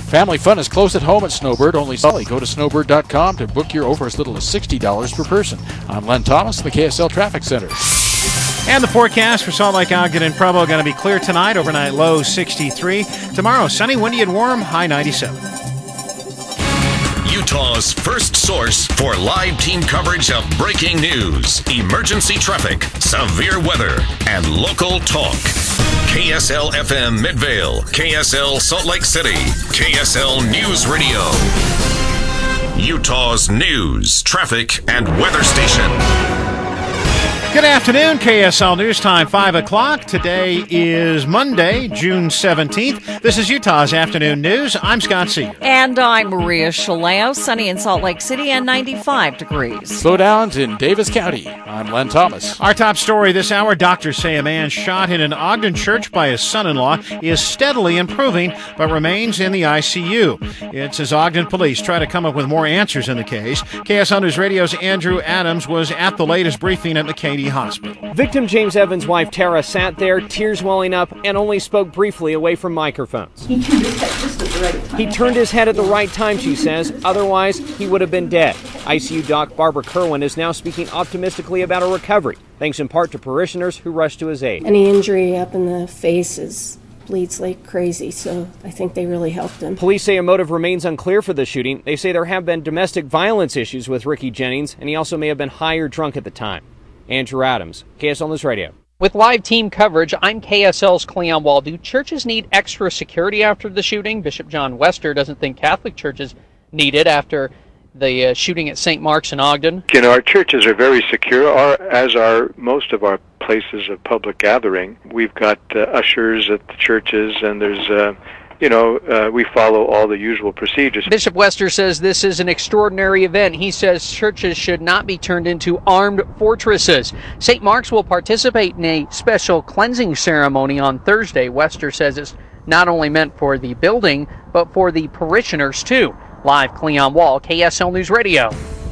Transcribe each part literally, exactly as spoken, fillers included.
Family fun is close at home at Snowbird. Only Sully. Go to snowbird dot com to book your over as little as sixty dollars per person. I'm Len Thomas, the K S L Traffic Center. And the forecast for Salt Lake, Ogden, and Provo going to be clear tonight. Overnight low sixty-three. Tomorrow, sunny, windy, and warm. High ninety-seven. Utah's first source for live team coverage of breaking news, emergency traffic, severe weather, and local talk. K S L F M Midvale, K S L Salt Lake City, K S L News Radio. Utah's news, traffic, and weather station. Good afternoon, K S L News Time, five o'clock. Today is Monday, June seventeenth. This is Utah's Afternoon News. I'm Scott Seeger. And I'm Maria Shaleo. Sunny in Salt Lake City and ninety-five degrees. Slowdowns in Davis County. I'm Len Thomas. Our top story this hour, doctors say a man shot in an Ogden church by his son-in-law is steadily improving, but remains in the I C U. It's as Ogden police try to come up with more answers in the case. K S L News Radio's Andrew Adams was at the latest briefing at McCady Hospital. Victim James Evans' wife Tara sat there, tears welling up, and only spoke briefly away from microphones. He turned his head just at the right time. He turned his head at the right time, she says. Otherwise, he would have been dead. I C U doc Barbara Kerwin is now speaking optimistically about a recovery, thanks in part to parishioners who rushed to his aid. Any injury up in the face is bleeds like crazy, so I think they really helped him. Police say a motive remains unclear for the shooting. They say there have been domestic violence issues with Ricky Jennings, and he also may have been high or drunk at the time. Andrew Adams, K S L News Radio. With live team coverage, I'm K S L's Cleon Wall. Do churches need extra security after the shooting? Bishop John Wester doesn't think Catholic churches need it after the uh, shooting at Saint Mark's in Ogden. You know, our churches are very secure, our, as are most of our places of public gathering. We've got uh, ushers at the churches, and there's uh, you know, uh, we follow all the usual procedures. Bishop Wester says this is an extraordinary event. He says churches should not be turned into armed fortresses. Saint Mark's will participate in a special cleansing ceremony on Thursday. Wester says it's not only meant for the building, but for the parishioners too. Live, Cleon Wall, K S L News Radio.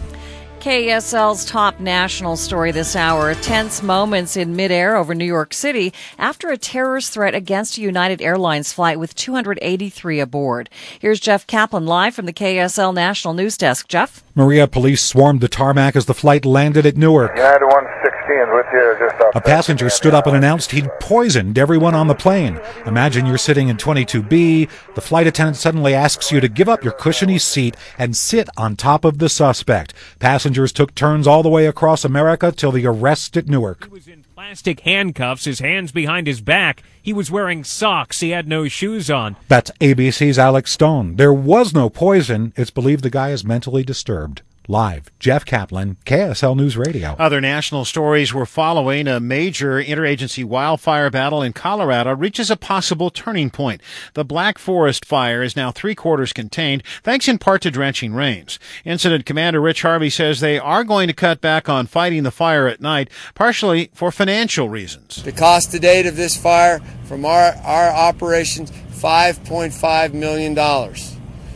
K S L's top national story this hour. Tense moments in midair over New York City after a terrorist threat against a United Airlines flight with two hundred eighty-three aboard. Here's Jeff Kaplan live from the K S L National News Desk. Jeff? Maria, police swarmed the tarmac as the flight landed at Newark. United one sixteen with you just off. A passenger stood up and announced he'd poisoned everyone on the plane. Imagine you're sitting in twenty-two B. The flight attendant suddenly asks you to give up your cushiony seat and sit on top of the suspect. Passengers took turns all the way across America till the arrest at Newark. He was in plastic handcuffs, his hands behind his back. He was wearing socks. He had no shoes on. That's A B C's Alex Stone. There was no poison. It's believed the guy is mentally disturbed. Live, Jeff Kaplan, K S L News Radio. Other national stories we're following. A major interagency wildfire battle in Colorado reaches a possible turning point. The Black Forest fire is now three-quarters contained, thanks in part to drenching rains. Incident Commander Rich Harvey says they are going to cut back on fighting the fire at night, partially for financial reasons. The cost to date of this fire from our, our operations, five point five million dollars.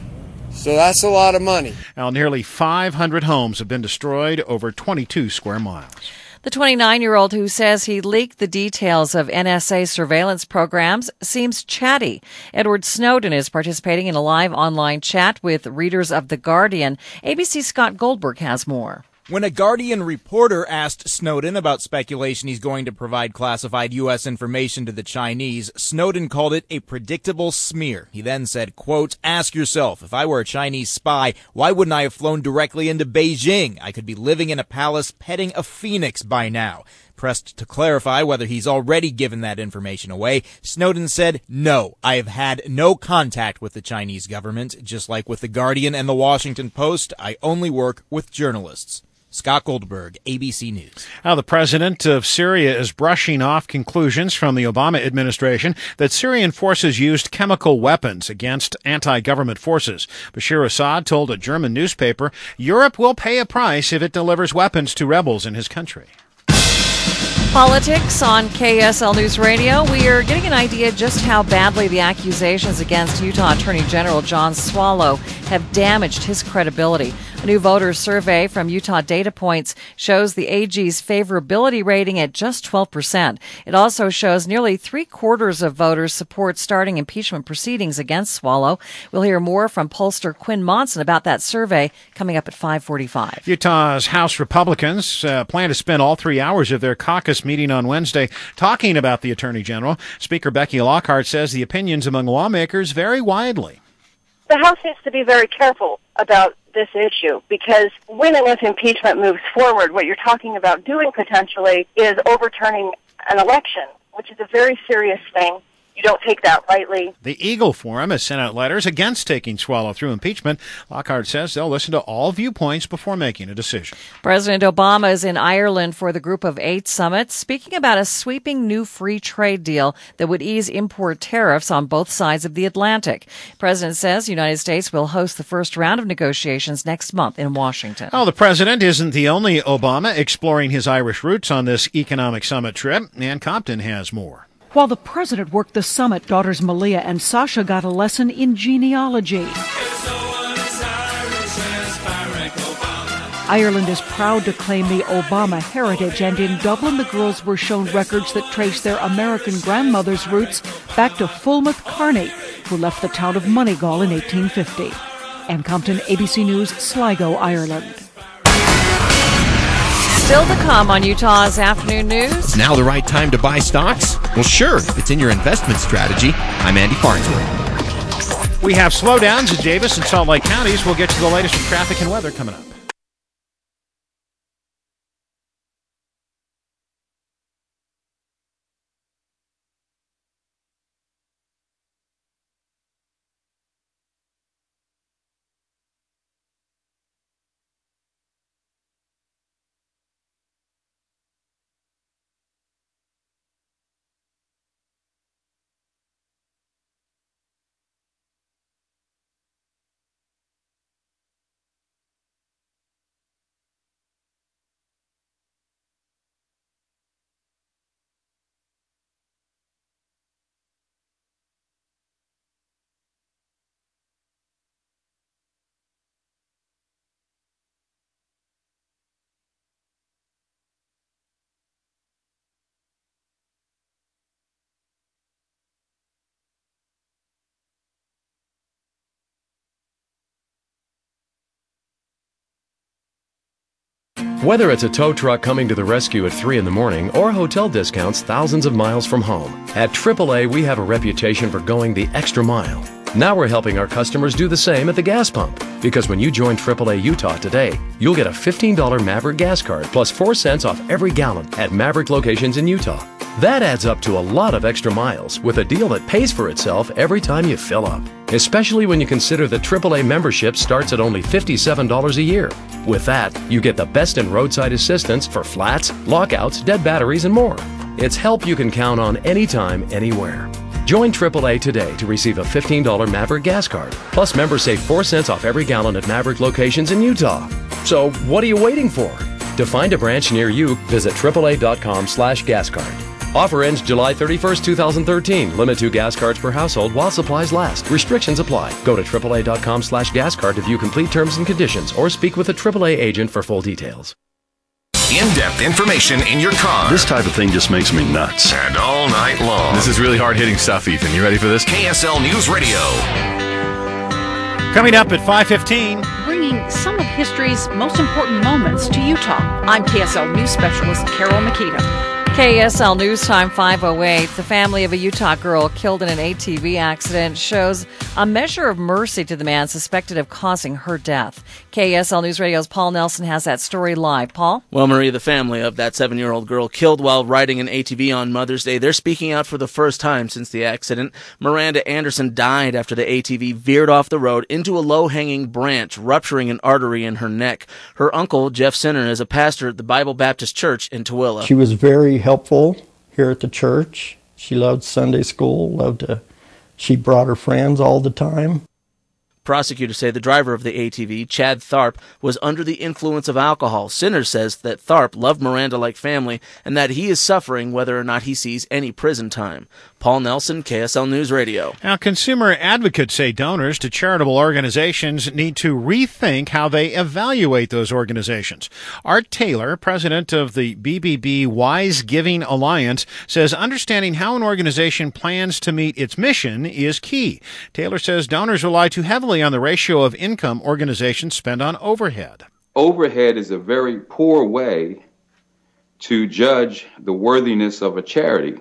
So that's a lot of money. Now, nearly five hundred homes have been destroyed over twenty-two square miles. The twenty-nine-year-old who says he leaked the details of N S A surveillance programs seems chatty. Edward Snowden is participating in a live online chat with readers of The Guardian. A B C's Scott Goldberg has more. When a Guardian reporter asked Snowden about speculation he's going to provide classified U S information to the Chinese, Snowden called it a predictable smear. He then said, quote, "Ask yourself, if I were a Chinese spy, why wouldn't I have flown directly into Beijing? I could be living in a palace petting a phoenix by now." Pressed to clarify whether he's already given that information away, Snowden said, "No, I have had no contact with the Chinese government. Just like with The Guardian and The Washington Post, I only work with journalists." Scott Goldberg, A B C News. Now, the president of Syria is brushing off conclusions from the Obama administration that Syrian forces used chemical weapons against anti-government forces. Bashir Assad told a German newspaper Europe will pay a price if it delivers weapons to rebels in his country. Politics on K S L News Radio. We are getting an idea just how badly the accusations against Utah Attorney General John Swallow have damaged his credibility. A new voter survey from Utah Data Points shows the A G's favorability rating at just twelve percent. It also shows nearly three quarters of voters support starting impeachment proceedings against Swallow. We'll hear more from pollster Quinn Monson about that survey coming up at five forty-five. Utah's House Republicans uh, plan to spend all three hours of their caucus meeting on Wednesday talking about the Attorney General. Speaker Becky Lockhart says the opinions among lawmakers vary widely. The House needs to be very careful about this issue because when and if impeachment moves forward, what you're talking about doing potentially is overturning an election, which is a very serious thing. You don't take that lightly. The Eagle Forum has sent out letters against taking Swallow through impeachment. Lockhart says they'll listen to all viewpoints before making a decision. President Obama is in Ireland for the Group of Eight summit, speaking about a sweeping new free trade deal that would ease import tariffs on both sides of the Atlantic. The president says the United States will host the first round of negotiations next month in Washington. Oh, the president isn't the only Obama exploring his Irish roots on this economic summit trip. Ann Compton has more. While the president worked the summit, daughters Malia and Sasha got a lesson in genealogy. Ireland is proud to claim the Obama heritage, and in Dublin the girls were shown records that trace their American grandmother's roots back to Fulmouth Carney, who left the town of Moneygall in eighteen fifty. Ann Compton, A B C News, Sligo, Ireland. Still to come on Utah's Afternoon News. Now the right time to buy stocks? Well, sure, if it's in your investment strategy. I'm Andy Farnsworth. We have slowdowns in Davis and Salt Lake counties. We'll get to the latest from traffic and weather coming up. Whether it's a tow truck coming to the rescue at three in the morning or hotel discounts thousands of miles from home, at triple A we have a reputation for going the extra mile. Now we're helping our customers do the same at the gas pump. Because when you join triple A Utah today, you'll get a fifteen dollars Maverick gas card plus four cents off every gallon at Maverick locations in Utah. That adds up to a lot of extra miles with a deal that pays for itself every time you fill up. Especially when you consider that triple A membership starts at only fifty-seven dollars a year. With that, you get the best in roadside assistance for flats, lockouts, dead batteries, and more. It's help you can count on anytime, anywhere. Join triple A today to receive a fifteen dollars Maverick gas card. Plus, members save four cents off every gallon at Maverick locations in Utah. So, what are you waiting for? To find a branch near you, visit triple A dot com slash gas card. Offer ends July thirty-first, twenty thirteen. Limit two gas cards per household while supplies last. Restrictions apply. Go to triple A dot com slash gas card to view complete terms and conditions or speak with a triple A agent for full details. In-depth information in your car. This type of thing just makes me nuts. And all night long. This is really hard-hitting stuff, Ethan. You ready for this? K S L News Radio. Coming up at five fifteen. Bringing some of history's most important moments to Utah. I'm K S L News Specialist Carol Makita. K S L News Time five oh eight. The family of a Utah girl killed in an A T V accident shows a measure of mercy to the man suspected of causing her death. K S L News Radio's Paul Nelson has that story live. Paul? Well, Marie, the family of that seven-year-old girl killed while riding an A T V on Mother's Day, they're speaking out for the first time since the accident. Miranda Anderson died after the A T V veered off the road into a low-hanging branch, rupturing an artery in her neck. Her uncle, Jeff Sinner, is a pastor at the Bible Baptist Church in Tooele. She was very helpful here at the church. She loved Sunday school, loved to, she brought her friends all the time. Prosecutors say the driver of the A T V, Chad Tharp, was under the influence of alcohol. Sinner says that Tharp loved Miranda like family and that he is suffering whether or not he sees any prison time. Paul Nelson, K S L News Radio. Now, consumer advocates say donors to charitable organizations need to rethink how they evaluate those organizations. Art Taylor, president of the B B B Wise Giving Alliance, says understanding how an organization plans to meet its mission is key. Taylor says donors rely too heavily on the ratio of income organizations spend on overhead. Overhead is a very poor way to judge the worthiness of a charity.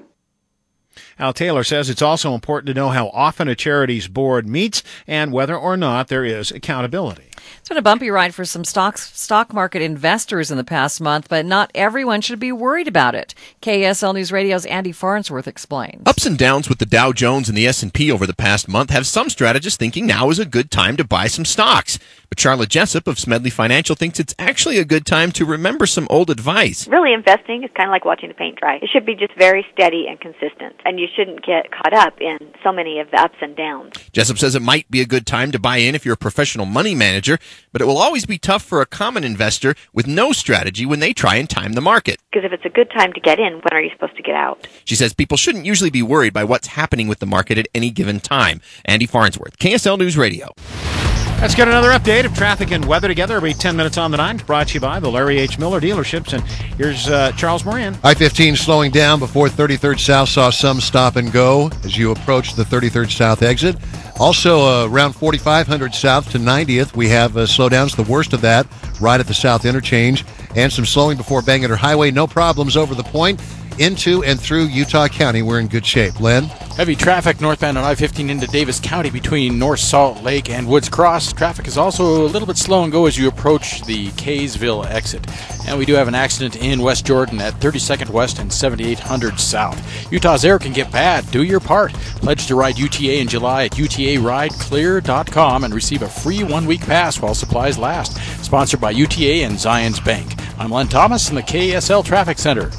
Al Taylor says it's also important to know how often a charity's board meets and whether or not there is accountability. It's been a bumpy ride for some stock, stock market investors in the past month, but not everyone should be worried about it. K S L News Radio's Andy Farnsworth explains. Ups and downs with the Dow Jones and the S and P over the past month have some strategists thinking now is a good time to buy some stocks. But Charlotte Jessup of Smedley Financial thinks it's actually a good time to remember some old advice. Really, investing is kind of like watching the paint dry. It should be just very steady and consistent, and you shouldn't get caught up in so many of the ups and downs. Jessup says it might be a good time to buy in if you're a professional money manager, but it will always be tough for a common investor with no strategy when they try and time the market. Because if it's a good time to get in, when are you supposed to get out? She says people shouldn't usually be worried by what's happening with the market at any given time. Andy Farnsworth, K S L News Radio. Let's get another update of traffic and weather together every ten minutes on the nine. Brought to you by the Larry H. Miller dealerships. And here's uh, Charles Moran. I fifteen slowing down before thirty-third South saw some stop and go as you approach the thirty-third South exit. Also, uh, around forty-five hundred South to ninetieth, we have uh, slowdowns, the worst of that, right at the South interchange. And some slowing before Bangerter Highway. No problems over the point. Into and through Utah County, we're in good shape. Len? Heavy traffic northbound on I fifteen into Davis County between North Salt Lake and Woods Cross. Traffic is also a little bit slow and go as you approach the Kaysville exit. And we do have an accident in West Jordan at thirty-second West and seventy-eight hundred South. Utah's air can get bad. Do your part. Pledge to ride U T A in July at U T A ride clear dot com and receive a free one-week pass while supplies last. Sponsored by U T A and Zions Bank. I'm Len Thomas in the K S L Traffic Center.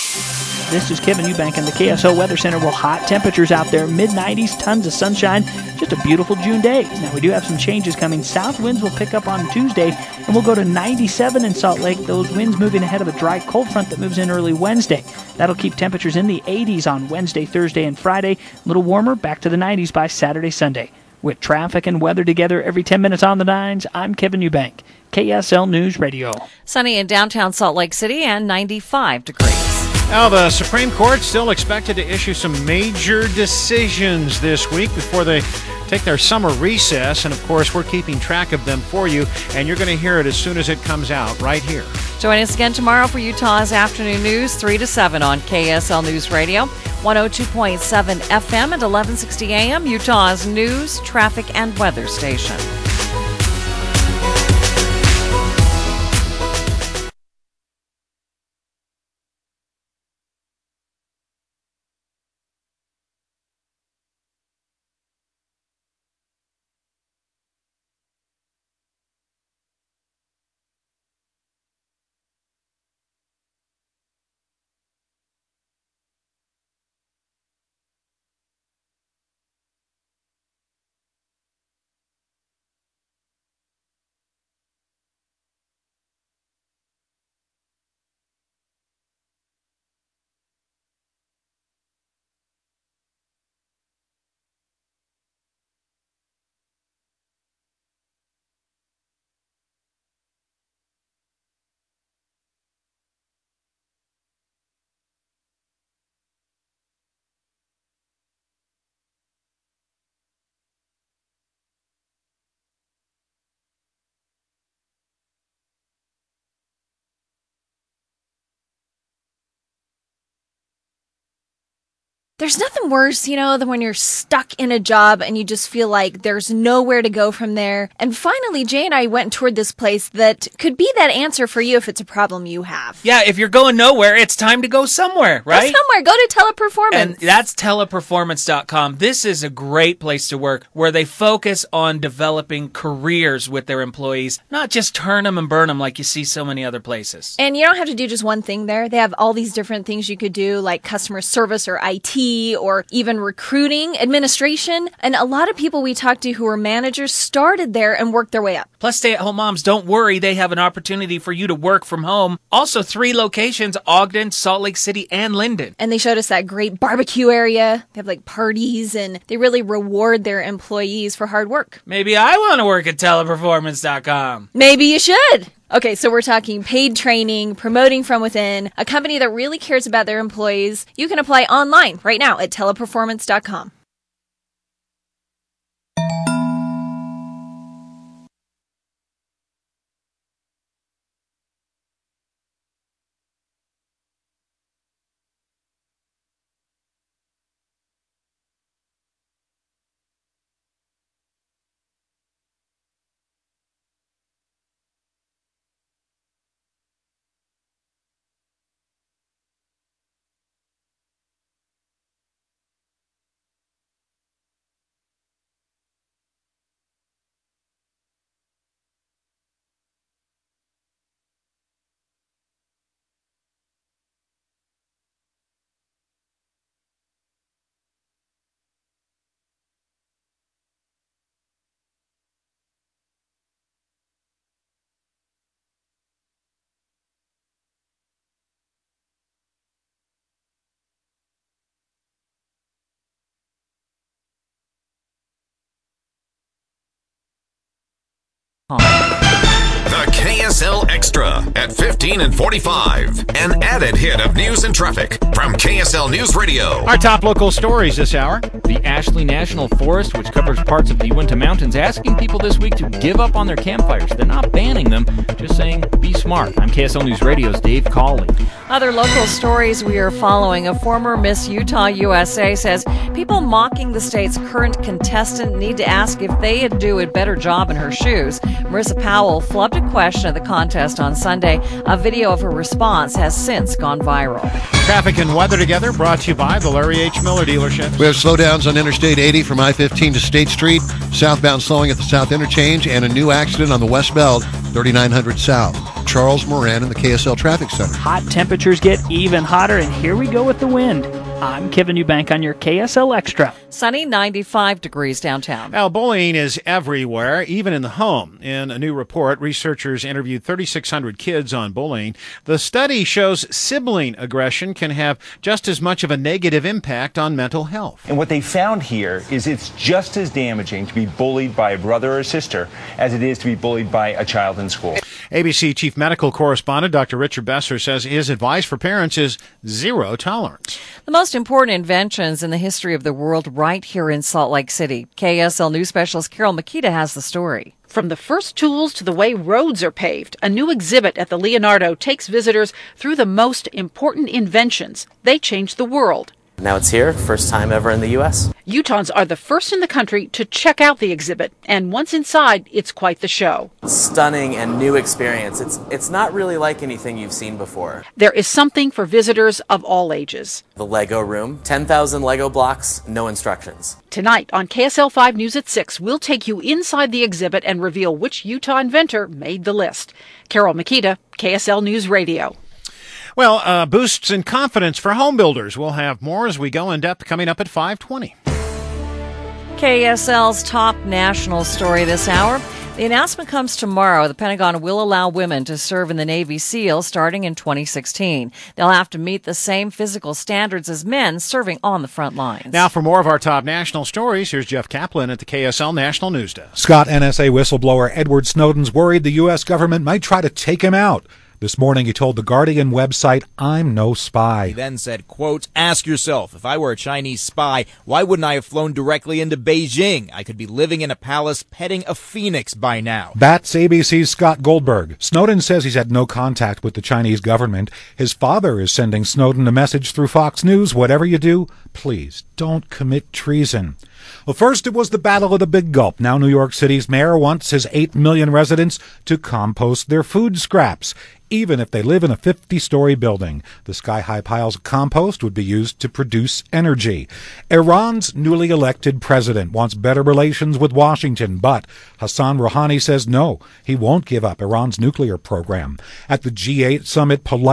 This is Kevin Eubank in the K S L Weather Center. Well, hot temperatures out there, mid nineties, tons of sunshine, just a beautiful June day. Now, we do have some changes coming. South winds will pick up on Tuesday, and we'll go to ninety-seven in Salt Lake. Those winds moving ahead of a dry cold front that moves in early Wednesday. That'll keep temperatures in the eighties on Wednesday, Thursday, and Friday. A little warmer, back to the nineties by Saturday, Sunday. With traffic and weather together every ten minutes on the nines, I'm Kevin Eubank, K S L News Radio. Sunny in downtown Salt Lake City and ninety-five degrees. Now, the Supreme Court still expected to issue some major decisions this week before they take their summer recess. And, of course, we're keeping track of them for you, and you're going to hear it as soon as it comes out right here. Join us again tomorrow for Utah's Afternoon News, three to seven on K S L News Radio, one oh two point seven F M and eleven sixty A M, Utah's news, traffic, and weather station. There's nothing worse, you know, than when you're stuck in a job and you just feel like there's nowhere to go from there. And finally, Jay and I went and toured this place that could be that answer for you if it's a problem you have. Yeah, if you're going nowhere, it's time to go somewhere, right? Go somewhere. Go to Teleperformance. And that's teleperformance dot com. This is a great place to work where they focus on developing careers with their employees, not just turn them and burn them like you see so many other places. And you don't have to do just one thing there. They have all these different things you could do, like customer service or I T T or even recruiting, administration. And a lot of people we talked to who were managers started there and worked their way up. Plus, stay-at-home moms, don't worry. They have an opportunity for you to work from home. Also, three locations, Ogden, Salt Lake City, and Linden. And they showed us that great barbecue area. They have like parties, and they really reward their employees for hard work. Maybe I want to work at teleperformance dot com. Maybe you should. Okay, so we're talking paid training, promoting from within, a company that really cares about their employees. You can apply online right now at teleperformance dot com. The K S L Extra at fifteen and forty-five. An added hit of news and traffic from K S L News Radio. Our top local stories this hour. The Ashley National Forest, which covers parts of the Uinta Mountains, asking people this week to give up on their campfires. They're not banning them, just saying be smart. I'm K S L News Radio's Dave Cawley. Other local stories we are following. A former Miss Utah U S A says people mocking the state's current contestant need to ask if they'd do a better job in her shoes. Marissa Powell flubbed a question at the contest on Sunday. A video of her response has since gone viral. Traffic and weather together brought to you by the Larry H. Miller dealership. We have slowdowns on Interstate eighty from I fifteen to State Street, southbound slowing at the South Interchange, and a new accident on the West Belt, thirty-nine hundred South. Charles Moran in the K S L Traffic Center. Hot temperatures get even hotter, and here we go with the wind. I'm Kevin Eubank on your K S L Extra. Sunny, ninety-five degrees downtown. Now, bullying is everywhere, even in the home. In a new report, researchers interviewed thirty-six hundred kids on bullying. The study shows sibling aggression can have just as much of a negative impact on mental health. And what they found here is it's just as damaging to be bullied by a brother or sister as it is to be bullied by a child in school. A B C Chief Medical Correspondent Doctor Richard Besser says his advice for parents is zero tolerance. The most important inventions in the history of the world right here in Salt Lake City. K S L News Specialist Carol Makita has the story. From the first tools to the way roads are paved, a new exhibit at the Leonardo takes visitors through the most important inventions. They changed the world. Now it's here, first time ever in the U S Utahns are the first in the country to check out the exhibit, and once inside, it's quite the show. Stunning and new experience. It's it's not really like anything you've seen before. There is something for visitors of all ages. The Lego room, ten thousand Lego blocks, no instructions. Tonight on K S L five News at six, we'll take you inside the exhibit and reveal which Utah inventor made the list. Carol Makita, K S L News Radio. Well, uh, boosts in confidence for home builders. We'll have more as we go in depth coming up at five twenty. K S L's top national story this hour. The announcement comes tomorrow. The Pentagon will allow women to serve in the Navy SEAL starting in twenty sixteen. They'll have to meet the same physical standards as men serving on the front lines. Now for more of our top national stories, here's Jeff Kaplan at the K S L National News Desk. Scott, N S A whistleblower Edward Snowden's worried the U S government might try to take him out. This morning he told the Guardian website, "I'm no spy." He then said, quote, "Ask yourself, if I were a Chinese spy, why wouldn't I have flown directly into Beijing? I could be living in a palace petting a phoenix by now." That's A B C's Scott Goldberg. Snowden says he's had no contact with the Chinese government. His father is sending Snowden a message through Fox News. Whatever you do, please don't commit treason. Well, first it was the Battle of the Big Gulp. Now New York City's mayor wants his eight million residents to compost their food scraps, even if they live in a fifty-story building. The sky-high piles of compost would be used to produce energy. Iran's newly elected president wants better relations with Washington, but Hassan Rouhani says no, he won't give up Iran's nuclear program. At the G eight summit, polite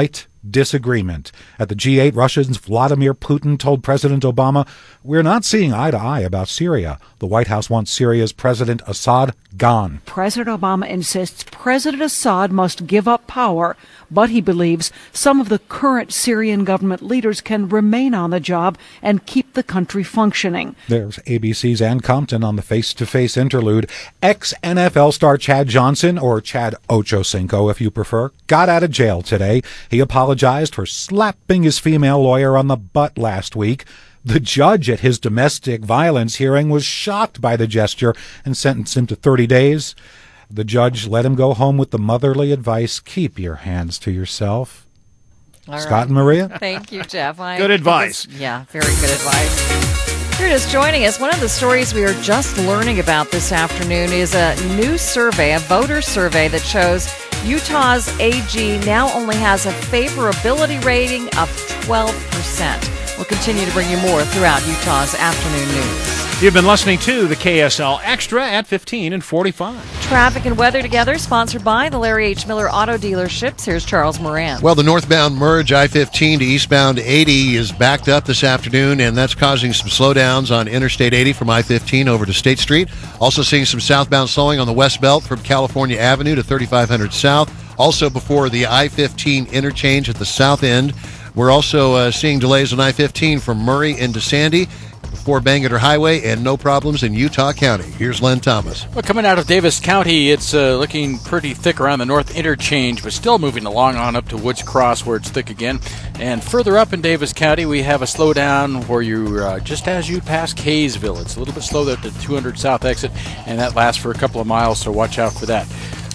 disagreement. At the G eight, Russia's Vladimir Putin told President Obama, "We're not seeing eye to eye about Syria. The White House wants Syria's President Assad gone." President Obama insists President Assad must give up power, but he believes some of the current Syrian government leaders can remain on the job and keep the country functioning. There's A B C's Ann Compton on the face-to-face interlude. Ex-N F L star Chad Johnson, or Chad Ochocinco if you prefer, got out of jail today. He apologized for slapping his female lawyer on the butt last week. The judge at his domestic violence hearing was shocked by the gesture and sentenced him to thirty days. The judge let him go home with the motherly advice, keep your hands to yourself. All Scott right. and Maria? Thank you, Jeff. I Good advice. this- yeah, very good advice. Here it is joining us. One of the stories we are just learning about this afternoon is a new survey, a voter survey that shows Utah's A G now only has a favorability rating of twelve percent. We'll continue to bring you more throughout Utah's afternoon news. You've been listening to the K S L Extra at fifteen and forty-five. Traffic and weather together, sponsored by the Larry H. Miller Auto Dealerships. Here's Charles Moran. Well, the northbound merge I fifteen to eastbound eighty is backed up this afternoon, and that's causing some slowdowns on Interstate eighty from I fifteen over to State Street. Also seeing some southbound slowing on the West Belt from California Avenue to thirty-five hundred South. Also before the I fifteen interchange at the south end. We're also uh, seeing delays on I fifteen from Murray into Sandy before Bangerter Highway, and no problems in Utah County. Here's Len Thomas. Well, coming out of Davis County, it's uh, looking pretty thick around the north interchange, but still moving along on up to Woods Cross where it's thick again. And further up in Davis County, we have a slowdown where you uh, just as you pass Kaysville. It's a little bit slow at the two hundred South exit, and that lasts for a couple of miles, so watch out for that.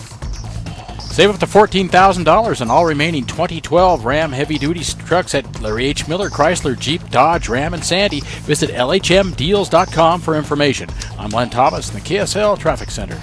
Save up to fourteen thousand dollars on all remaining twenty twelve Ram heavy-duty trucks at Larry H. Miller, Chrysler, Jeep, Dodge, Ram, and Sandy. Visit L H M deals dot com for information. I'm Len Thomas in the K S L Traffic Center.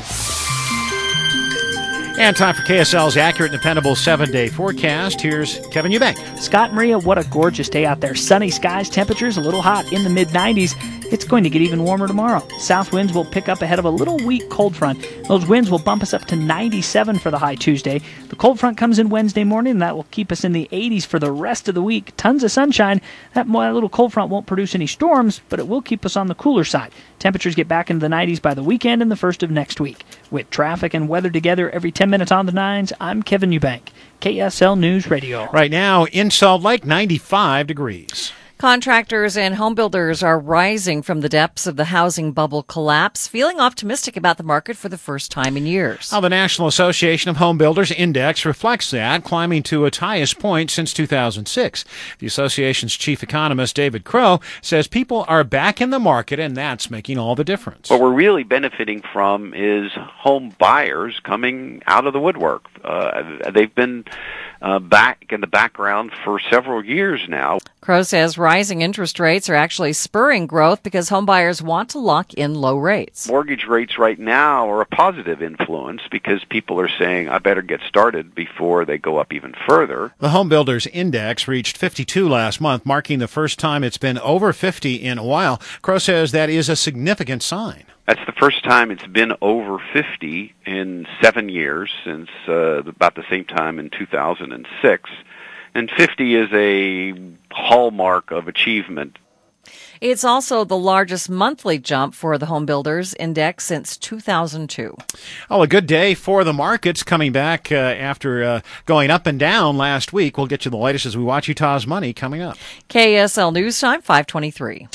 And time for K S L's accurate and dependable seven-day forecast. Here's Kevin Eubank. Scott, Maria, what a gorgeous day out there. Sunny skies, temperatures a little hot in the mid nineties. It's going to get even warmer tomorrow. South winds will pick up ahead of a little weak cold front. Those winds will bump us up to ninety-seven for the high Tuesday. The cold front comes in Wednesday morning, and that will keep us in the eighties for the rest of the week. Tons of sunshine. That little cold front won't produce any storms, but it will keep us on the cooler side. Temperatures get back into the nineties by the weekend and the first of next week. With traffic and weather together every ten minutes on the nines, I'm Kevin Eubank, K S L News Radio. Right now in Salt Lake, ninety-five degrees. Contractors and homebuilders are rising from the depths of the housing bubble collapse, feeling optimistic about the market for the first time in years. Now, the National Association of Home Builders Index reflects that, climbing to its highest point since two thousand six. The association's chief economist, David Crow, says people are back in the market, and that's making all the difference. What we're really benefiting from is home buyers coming out of the woodwork. Uh, they've been uh, back in the background for several years now. Crow says rising interest rates are actually spurring growth because homebuyers want to lock in low rates. Mortgage rates right now are a positive influence because people are saying, I better get started before they go up even further. The Home Builders Index reached fifty-two last month, marking the first time it's been over fifty in a while. Crow says that is a significant sign. That's the first time it's been over fifty in seven years, since uh, about the same time in two thousand six. And fifty is a hallmark of achievement. It's also the largest monthly jump for the Home Builders Index since two thousand two. Oh, a good day for the markets coming back uh, after uh, going up and down last week. We'll get you the latest as we watch Utah's Money coming up. K S L News Time, five twenty-three.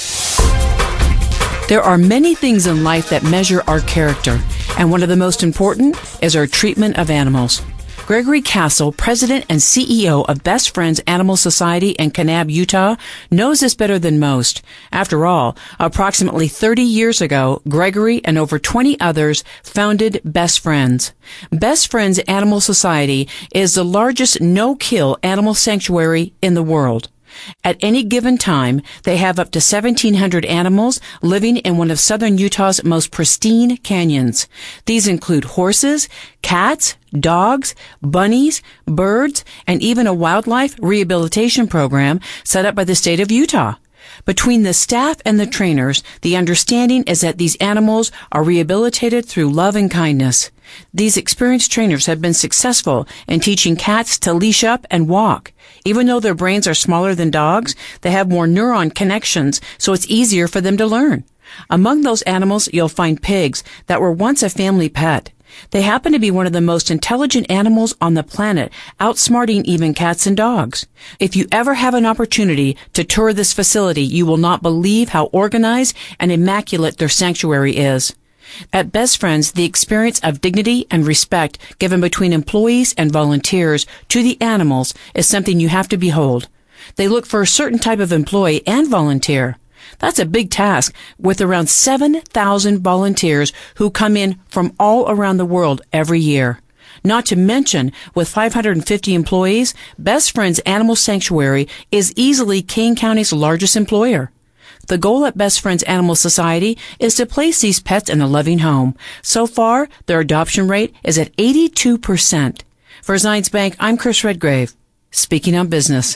There are many things in life that measure our character, and one of the most important is our treatment of animals. Gregory Castle, president and C E O of Best Friends Animal Society in Kanab, Utah, knows this better than most. After all, approximately thirty years ago, Gregory and over twenty others founded Best Friends. Best Friends Animal Society is the largest no-kill animal sanctuary in the world. At any given time, they have up to seventeen hundred animals living in one of southern Utah's most pristine canyons. These include horses, cats, dogs, bunnies, birds, and even a wildlife rehabilitation program set up by the state of Utah. Between the staff and the trainers, the understanding is that these animals are rehabilitated through love and kindness. These experienced trainers have been successful in teaching cats to leash up and walk. Even though their brains are smaller than dogs, they have more neuron connections, so it's easier for them to learn. Among those animals, you'll find pigs that were once a family pet. They happen to be one of the most intelligent animals on the planet, outsmarting even cats and dogs. If you ever have an opportunity to tour this facility, you will not believe how organized and immaculate their sanctuary is. At Best Friends, the experience of dignity and respect given between employees and volunteers to the animals is something you have to behold. They look for a certain type of employee and volunteer. That's a big task, with around seven thousand volunteers who come in from all around the world every year. Not to mention, with five hundred fifty employees, Best Friends Animal Sanctuary is easily Kane County's largest employer. The goal at Best Friends Animal Society is to place these pets in a loving home. So far, their adoption rate is at eighty-two percent. For Zions Bank, I'm Chris Redgrave, speaking on business.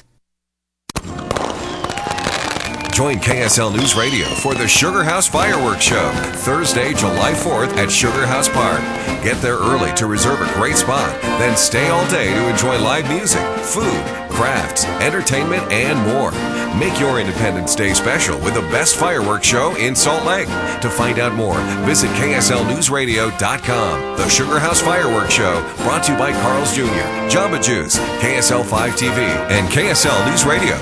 Join K S L News Radio for the Sugar House Fireworks Show, Thursday, July fourth at Sugar House Park. Get there early to reserve a great spot, then stay all day to enjoy live music, food, crafts, entertainment, and more. Make your Independence Day special with the best fireworks show in Salt Lake. To find out more, visit K S L news radio dot com. The Sugar House Fireworks Show, brought to you by Carl's Junior, Jamba Juice, K S L five T V, and K S L News Radio.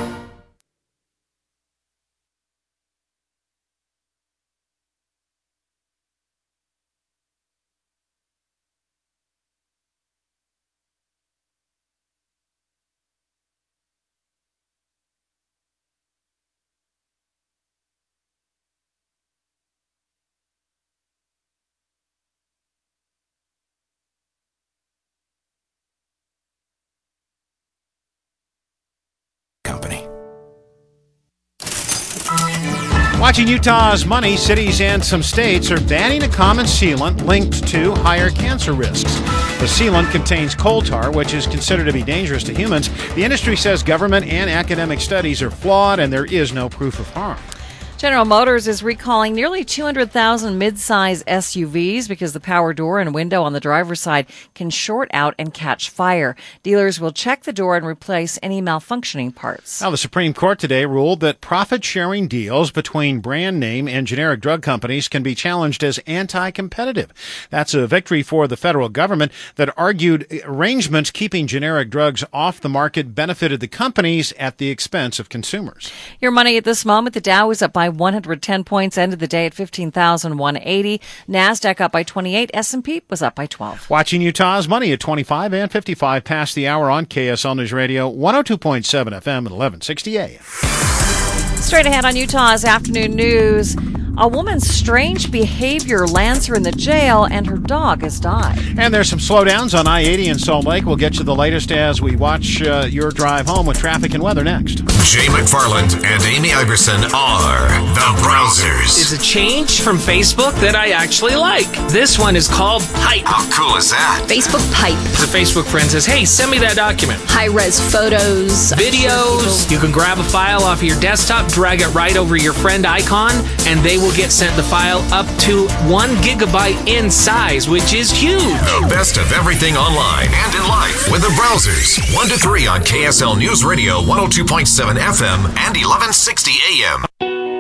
Watching Utah's money, cities and some states are banning a common sealant linked to higher cancer risks. The sealant contains coal tar, which is considered to be dangerous to humans. The industry says government and academic studies are flawed and there is no proof of harm. General Motors is recalling nearly two hundred thousand mid-size S U Vs because the power door and window on the driver's side can short out and catch fire. Dealers will check the door and replace any malfunctioning parts. Now, the Supreme Court today ruled that profit-sharing deals between brand name and generic drug companies can be challenged as anti-competitive. That's a victory for the federal government that argued arrangements keeping generic drugs off the market benefited the companies at the expense of consumers. Your money at this moment, the Dow is up by one hundred ten points, ended the day at fifteen thousand one hundred eighty. NASDAQ up by twenty-eight. S and P was up by twelve. Watching Utah's money at twenty-five and fifty-five past the hour on K S L News Radio, one oh two point seven F M and eleven sixty A M. Straight ahead on Utah's afternoon news. A woman's strange behavior lands her in the jail, and her dog has died. And there's some slowdowns on I eighty in Salt Lake. We'll get you the latest as we watch uh, your drive home with traffic and weather next. Jay McFarland and Amy Iverson are the Browsers. Is a change from Facebook that I actually like. This one is called Pipe. How cool is that? Facebook Pipe. The Facebook friend says, hey, send me that document. High-res photos. Videos. You can grab a file off of your desktop, drag it right over your friend icon, and they will get sent the file up to one gigabyte in size, which is huge. The best of everything online and in life with the Browsers. one to three on K S L News Radio, one oh two point seven F M and eleven sixty A M.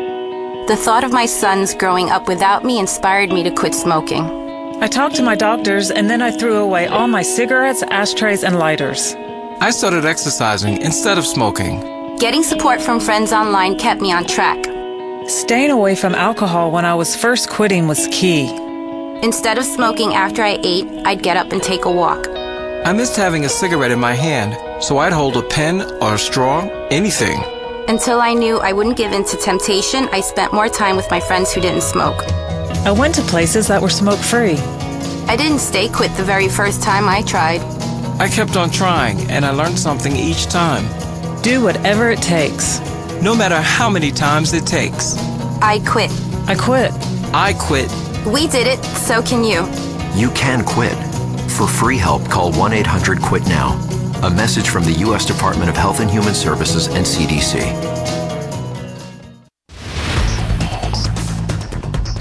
The thought of my sons growing up without me inspired me to quit smoking. I talked to my doctors, and then I threw away all my cigarettes, ashtrays, and lighters. I started exercising instead of smoking. Getting support from friends online kept me on track. Staying away from alcohol when I was first quitting was key. Instead of smoking after I ate, I'd get up and take a walk. I missed having a cigarette in my hand, so I'd hold a pen or a straw, anything. Until I knew I wouldn't give in to temptation, I spent more time with my friends who didn't smoke. I went to places that were smoke-free. I didn't stay quit the very first time I tried. I kept on trying, and I learned something each time. Do whatever it takes. No matter how many times it takes. I quit. I quit. I quit. We did it, so can you. You can quit. For free help, call one eight hundred quit now. A message from the U S Department of Health and Human Services and C D C.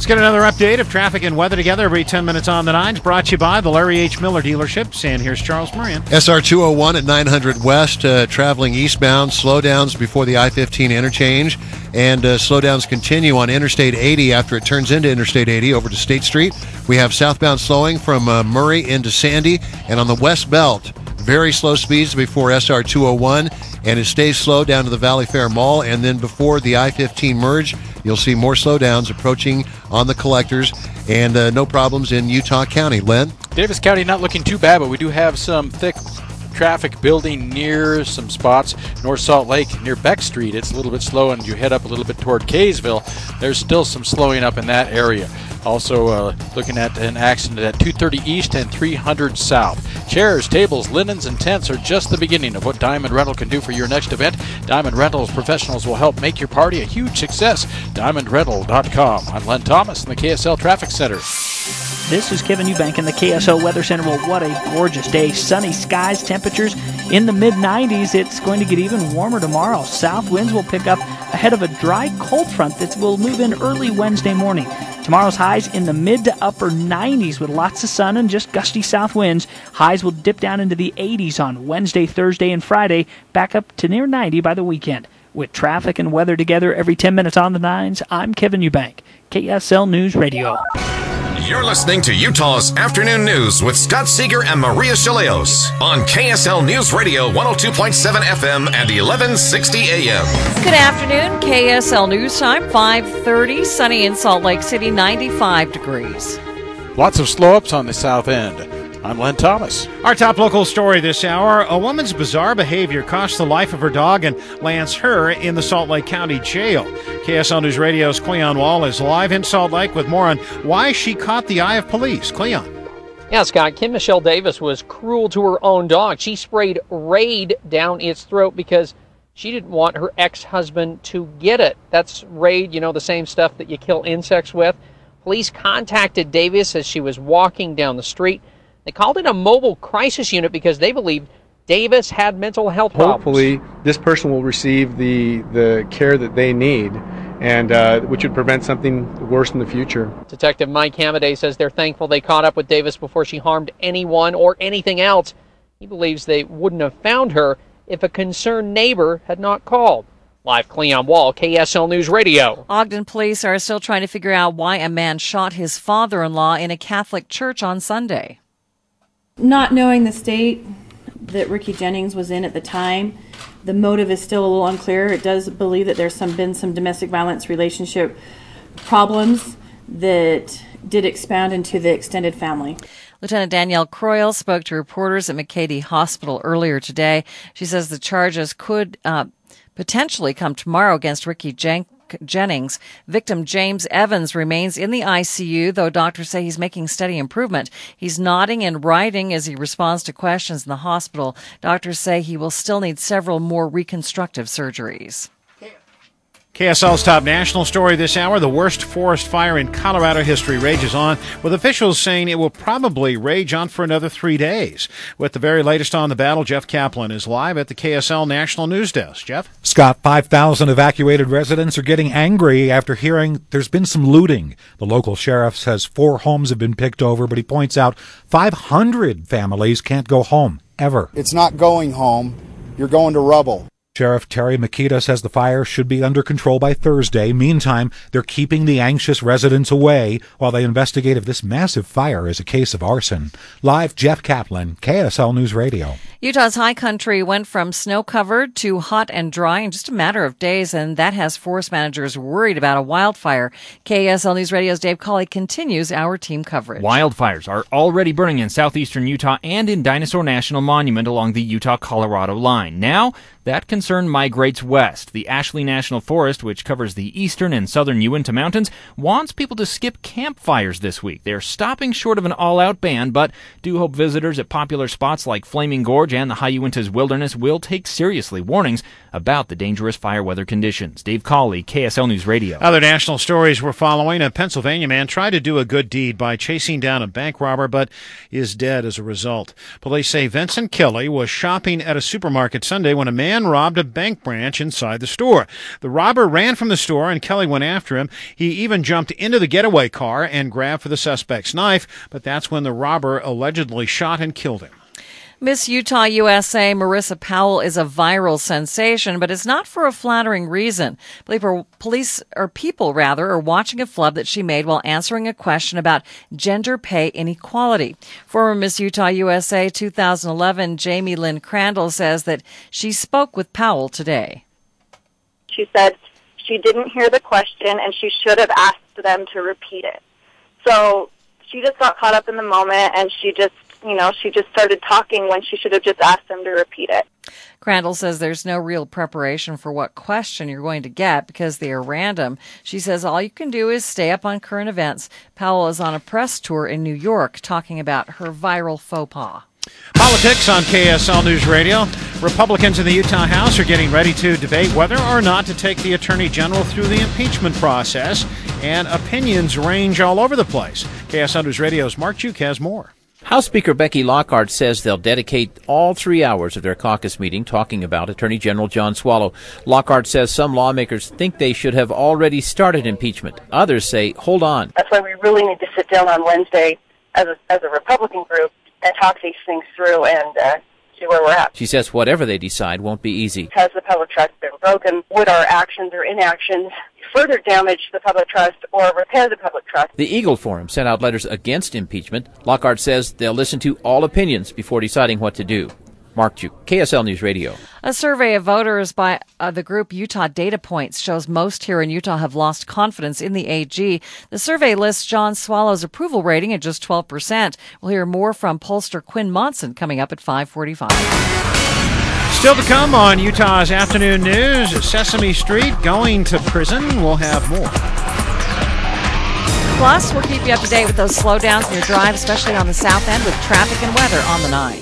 Let's get another update of traffic and weather together every ten minutes on the nines, brought to you by the Larry H. Miller dealerships. And here's Charles Marion. S R two oh one at nine hundred West, uh, traveling eastbound, slowdowns before the I fifteen interchange, and uh, slowdowns continue on Interstate eighty after it turns into Interstate eighty over to State Street. We have southbound slowing from uh, Murray into Sandy, and on the West Belt, very slow speeds before S R two oh one, and it stays slow down to the Valley Fair Mall, and then before the I fifteen merge, you'll see more slowdowns approaching on the collectors, and uh, no problems in Utah County. Len? Davis County not looking too bad, but we do have some thick traffic building near some spots. North Salt Lake near Beck Street, it's a little bit slow, and you head up a little bit toward Kaysville. There's still some slowing up in that area. Also uh, looking at an accident at two thirty East and three hundred South. Chairs, tables, linens, and tents are just the beginning of what Diamond Rental can do for your next event. Diamond Rentals professionals will help make your party a huge success. diamond rental dot com. I'm Len Thomas in the K S L Traffic Center. This is Kevin Eubank in the K S L Weather Center. Well, what a gorgeous day. Sunny skies, temperatures in the mid nineties. It's going to get even warmer tomorrow. South winds will pick up ahead of a dry cold front that will move in early Wednesday morning. Tomorrow's highs in the mid to upper nineties with lots of sun and just gusty south winds. Highs will dip down into the eighties on Wednesday, Thursday, and Friday, back up to near ninety by the weekend. With traffic and weather together every ten minutes on the nines, I'm Kevin Eubank, K S L News Radio. You're listening to Utah's Afternoon News with Scott Seeger and Maria Chaleos on K S L News Radio one oh two point seven F M and eleven sixty A M. Good afternoon, K S L News Time, five thirty, sunny in Salt Lake City, ninety-five degrees. Lots of slow-ups on the south end. I'm Len Thomas. Our top local story this hour, a woman's bizarre behavior cost the life of her dog and lands her in the Salt Lake County Jail. K S L News Radio's Cleon Wall is live in Salt Lake with more on why she caught the eye of police. Cleon. Yeah, Scott, Kim Michelle Davis was cruel to her own dog. She sprayed Raid down its throat because she didn't want her ex-husband to get it. That's Raid, you know, the same stuff that you kill insects with. Police contacted Davis as she was walking down the street. They called it a mobile crisis unit because they believed Davis had mental health problems. Hopefully, this person will receive the, the care that they need, and uh, which would prevent something worse in the future. Detective Mike Hamaday says they're thankful they caught up with Davis before she harmed anyone or anything else. He believes they wouldn't have found her if a concerned neighbor had not called. Live Cleon Wall, K S L News Radio. Ogden police are still trying to figure out why a man shot his father-in-law in a Catholic church on Sunday. Not knowing the state that Ricky Jennings was in at the time, the motive is still a little unclear. It does believe that there's some been some domestic violence relationship problems that did expand into the extended family. Lieutenant Danielle Croyle spoke to reporters at McCady Hospital earlier today. She says the charges could uh, potentially come tomorrow against Ricky Jenkins. Jennings. Victim James Evans remains in the I C U, though doctors say he's making steady improvement. He's nodding and writing as he responds to questions in the hospital. Doctors say he will still need several more reconstructive surgeries. K S L's top national story this hour, the worst forest fire in Colorado history rages on, with officials saying it will probably rage on for another three days. With the very latest on the battle, Jeff Kaplan is live at the K S L National News Desk. Jeff? Scott, five thousand evacuated residents are getting angry after hearing there's been some looting. The local sheriff says four homes have been picked over, but he points out five hundred families can't go home, ever. It's not going home. You're going to rubble. Sheriff Terry Makita says the fire should be under control by Thursday. Meantime, they're keeping the anxious residents away while they investigate if this massive fire is a case of arson. Live, Jeff Kaplan, K S L News Radio. Utah's high country went from snow-covered to hot and dry in just a matter of days, and that has forest managers worried about a wildfire. K S L News Radio's Dave Cawley continues our team coverage. Wildfires are already burning in southeastern Utah and in Dinosaur National Monument along the Utah-Colorado line. Now, that concern migrates west. The Ashley National Forest, which covers the eastern and southern Uinta Mountains, wants people to skip campfires this week. They're stopping short of an all-out ban, but do hope visitors at popular spots like Flaming Gorge and the high Uintas Wilderness will take seriously warnings about the dangerous fire weather conditions. Dave Cawley, K S L News Radio. Other national stories we're following. A Pennsylvania man tried to do a good deed by chasing down a bank robber, but is dead as a result. Police say Vincent Kelly was shopping at a supermarket Sunday when a man robbed a bank branch inside the store. The robber ran from the store and Kelly went after him. He even jumped into the getaway car and grabbed for the suspect's knife, but that's when the robber allegedly shot and killed him. Miss Utah U S A Marissa Powell is a viral sensation, but it's not for a flattering reason. Police, or people rather, are watching a flub that she made while answering a question about gender pay inequality. Former Miss Utah U S A two thousand eleven Jamie Lynn Crandall says that she spoke with Powell today. She said she didn't hear the question and she should have asked them to repeat it. So she just got caught up in the moment and she just You know, she just started talking when she should have just asked them to repeat it. Crandall says there's no real preparation for what question you're going to get because they are random. She says all you can do is stay up on current events. Powell is on a press tour in New York talking about her viral faux pas. Politics on K S L News Radio. Republicans in the Utah House are getting ready to debate whether or not to take the Attorney General through the impeachment process, and opinions range all over the place. K S L News Radio's Mark Juke has more. House Speaker Becky Lockhart says they'll dedicate all three hours of their caucus meeting talking about Attorney General John Swallow. Lockhart says some lawmakers think they should have already started impeachment. Others say, hold on. That's why we really need to sit down on Wednesday as a, as a Republican group and talk these things through and uh, see where we're at. She says whatever they decide won't be easy. Has the public trust been broken? Would our actions or inactions further damage the public trust or repair the public trust? The Eagle Forum sent out letters against impeachment. Lockhart says they'll listen to all opinions before deciding what to do. Mark Juke, K S L News Radio. A survey of voters by uh, the group Utah Data Points shows most here in Utah have lost confidence in the A G. The survey lists John Swallow's approval rating at just twelve percent. We'll hear more from pollster Quinn Monson coming up at five forty-five. Still to come on Utah's Afternoon News, Sesame Street going to prison. We'll have more. Plus, we'll keep you up to date with those slowdowns in your drive, especially on the south end with traffic and weather on the nine.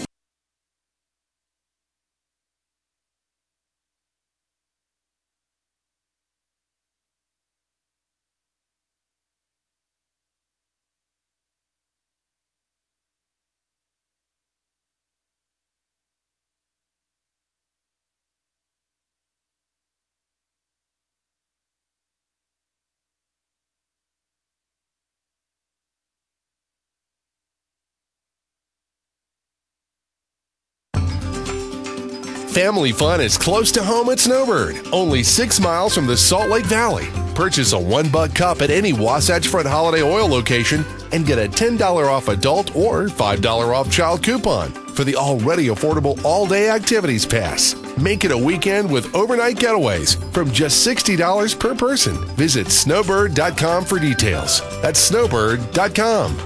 Family fun is close to home at Snowbird, only six miles from the Salt Lake Valley. Purchase a one buck cup at any Wasatch Front Holiday Oil location and get a ten dollars off adult or five dollars off child coupon for the already affordable all-day activities pass. Make it a weekend with overnight getaways from just sixty dollars per person. Visit snowbird dot com for details. That's snowbird dot com.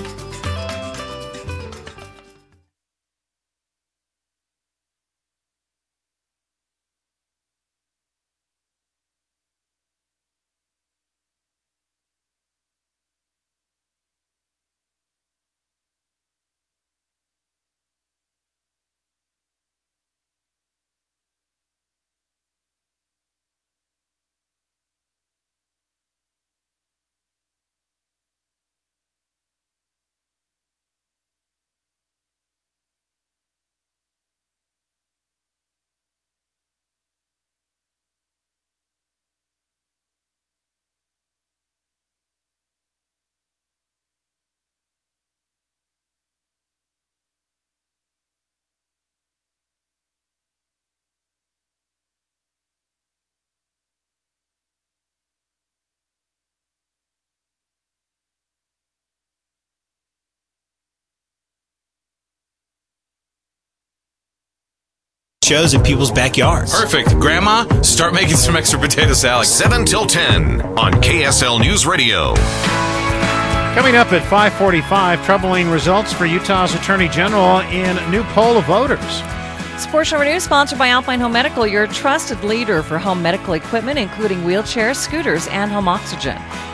Shows in people's backyards. Perfect. Grandma, start making some extra potato salad. seven till ten on K S L News Radio. Coming up at five forty-five, troubling results for Utah's Attorney General in new poll of voters. Sports Show News, sponsored by Alpine Home Medical, your trusted leader for home medical equipment, including wheelchairs, scooters, and home oxygen.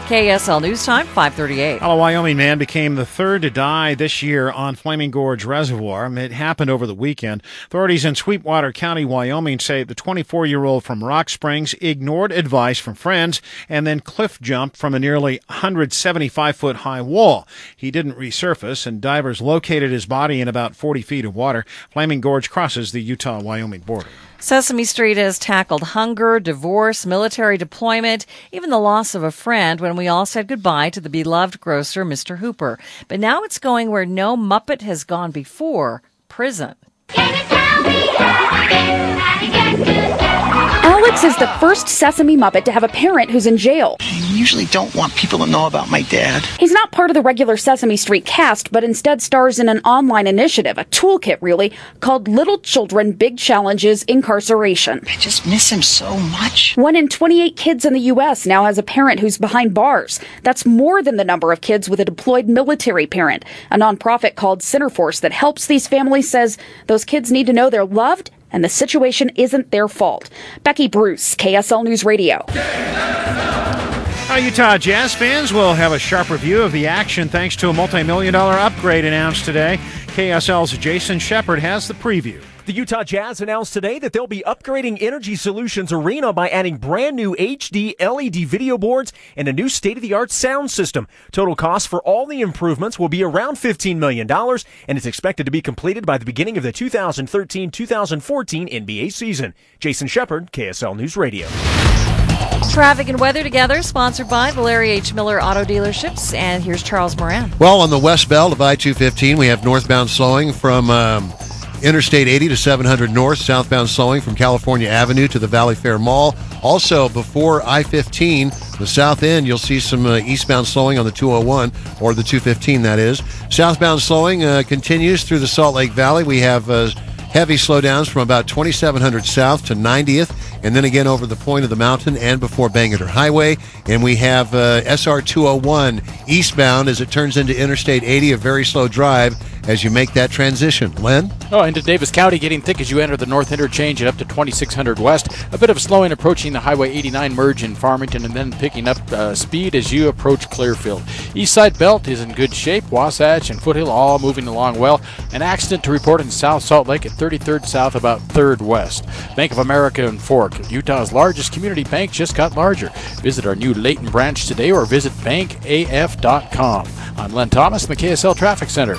K S L News Time, five thirty-eight. A Wyoming man became the third to die this year on Flaming Gorge Reservoir. It happened over the weekend. Authorities in Sweetwater County, Wyoming say the twenty-four-year-old from Rock Springs ignored advice from friends and then cliff jumped from a nearly one hundred seventy-five foot high wall. He didn't resurface, and divers located his body in about forty feet of water. Flaming Gorge crosses the Utah-Wyoming border. Sesame Street has tackled hunger, divorce, military deployment, even the loss of a friend when we all said goodbye to the beloved grocer, Mister Hooper. But now it's going where no Muppet has gone before, prison. Alex is the first Sesame Muppet to have a parent who's in jail. I usually don't want people to know about my dad. He's not part of the regular Sesame Street cast, but instead stars in an online initiative, a toolkit really, called Little Children Big Challenges Incarceration. I just miss him so much. One in twenty-eight kids in the U S now has a parent who's behind bars. That's more than the number of kids with a deployed military parent. A nonprofit called Centerforce that helps these families says those kids need to know they're loved and the situation isn't their fault. Becky Bruce, K S L News Radio. Our Utah Jazz fans will have a sharp review of the action thanks to a multi-million dollar upgrade announced today. K S L's Jason Shepard has the preview. The Utah Jazz announced today that they'll be upgrading Energy Solutions Arena by adding brand new H D L E D video boards and a new state-of-the-art sound system. Total cost for all the improvements will be around fifteen million dollars, and it's expected to be completed by the beginning of the two thousand thirteen two thousand fourteen N B A season. Jason Shepard, K S L News Radio. Traffic and weather together, sponsored by the Larry H. Miller Auto Dealerships. And here's Charles Moran. Well, on the west belt of I two fifteen, we have northbound slowing from um, Interstate eighty to seven hundred north, southbound slowing from California Avenue to the Valley Fair Mall. Also, before I fifteen, the south end, you'll see some uh, eastbound slowing on the two oh one, or the two fifteen, that is. Southbound slowing uh, continues through the Salt Lake Valley. We have uh, heavy slowdowns from about twenty-seven hundred south to ninetieth, and then again over the point of the mountain and before Bangerter Highway. And we have uh, S R two oh one eastbound as it turns into Interstate eighty, a very slow drive as you make that transition. Len? Oh, into Davis County, getting thick as you enter the north interchange and up to twenty-six hundred west. A bit of slowing approaching the Highway eighty-nine merge in Farmington, and then picking up uh, speed as you approach Clearfield. East side belt is in good shape. Wasatch and Foothill all moving along well. An accident to report in South Salt Lake at thirty-third south, about third west. Bank of America in Fork, Utah's largest community bank, just got larger. Visit our new Layton branch today or visit bank A F dot com. I'm Len Thomas in the K S L Traffic Center.